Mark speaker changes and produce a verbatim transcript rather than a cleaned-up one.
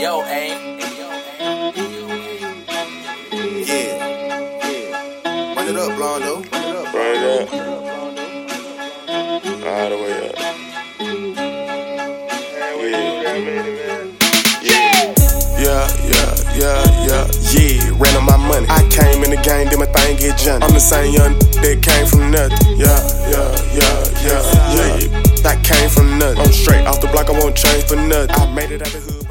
Speaker 1: yo, aim.
Speaker 2: Yeah. Run it up, Blondo.
Speaker 3: Run it up. All the way up. Yeah. Yeah, yeah, yeah, yeah, yeah. Ran on my money. I came in the game, did my thing, get jumped. I'm the same young that came from nothing. Yeah, yeah, yeah, yeah, yeah. That came from nothing. I'm straight off the block, I won't change for nothing. I made it out the hood.